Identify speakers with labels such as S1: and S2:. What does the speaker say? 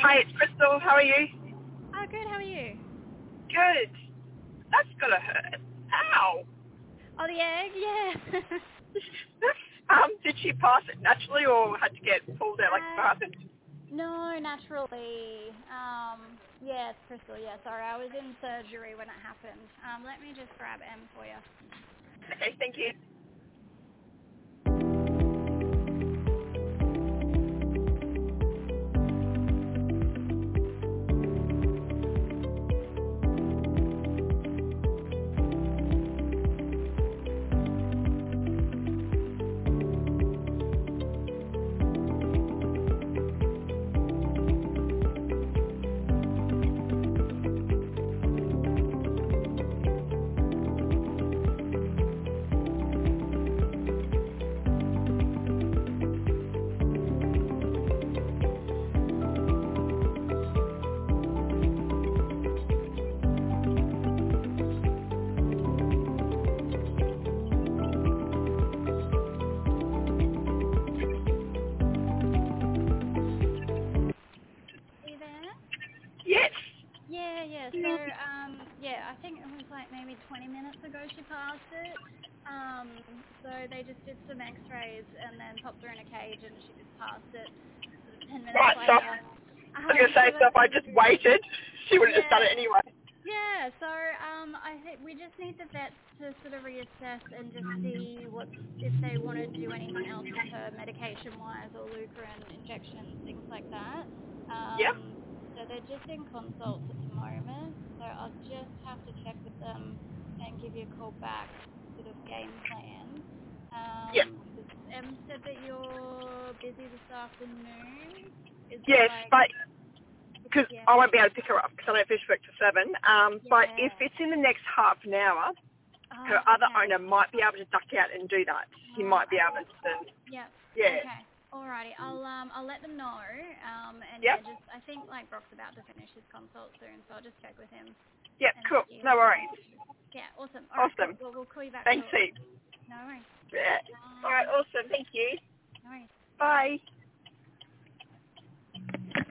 S1: Hi, it's Crystal. How are you?
S2: Oh, good. How are you?
S1: Good. That's gotta hurt. Ow.
S2: Oh, the egg? Yeah.
S1: Did she pass it naturally or had to get pulled out like bastard?
S2: No, naturally. Yeah, it's Crystal. Yeah, sorry. I was in surgery when it happened. Let me just grab M for you.
S1: Okay, thank you.
S2: Are you there?
S1: Yes.
S2: Yeah. So, yeah, I think it was like maybe 20 minutes ago she passed it. So they just did some x-rays and then popped her in a cage and she just passed it sort of 10 minutes
S1: Right, so
S2: later.
S1: I was going to say, so if I just waited, she would have just done it anyway.
S2: Yeah, so I think we just need the vets to sort of reassess and just see if they want to do anything else with her medication-wise or Leukerin injections, things like that.
S1: Yep.
S2: So they're just in consults at the moment, so I'll just have to check with them and give you a call back, sort of game plan.
S1: Yep.
S2: Em said that you're busy this afternoon. Is there
S1: Yes, but because
S2: Yeah.
S1: I won't be able to pick her up because I don't finish work till 7. But if it's in the next half an hour, her other owner might be able to duck out and do that. He might be able to.
S2: Yep.
S1: Yeah.
S2: Okay. Alrighty. I'll let them know. And
S1: Yep.
S2: yeah, I think like Brock's about to finish his consult soon, so I'll just check with him.
S1: Yep. Cool. No worries.
S2: Yeah. Awesome. All right.
S1: Awesome.
S2: Cool. We'll call you back.
S1: Thanks,
S2: shortly.
S1: heaps.
S2: No worries.
S1: Yeah. All right. Awesome. Thank you.
S2: No worries.
S1: Bye.